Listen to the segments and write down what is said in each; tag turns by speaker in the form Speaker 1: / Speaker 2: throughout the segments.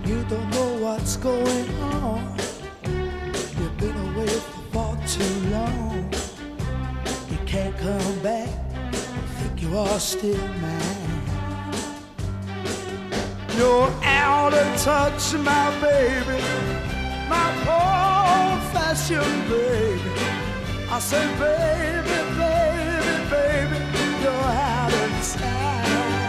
Speaker 1: You don't know what's going on. You've been away for far too long. You can't come back. Think you are still mine. You're out of touch, my baby, my old-fashioned baby. I say, baby, baby, baby, you're out of time.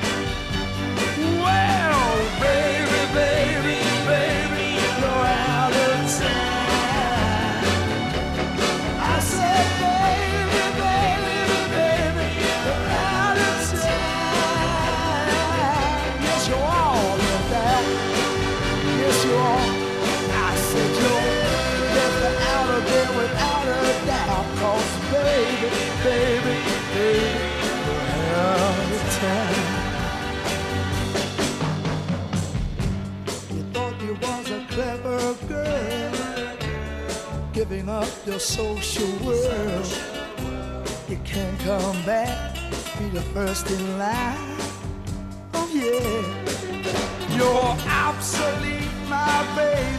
Speaker 1: Well, baby, baby, baby, you're out of time. I said, baby, baby, baby, you're out of time. Yes, you're all of that. Yes, you are. I said, you're never out of there without a doubt. 'Cause baby, baby, baby, you're out of time. You thought you was a clever girl, giving up your social world. You can't come back, be the first in line. Oh yeah, you're obsolete, my baby.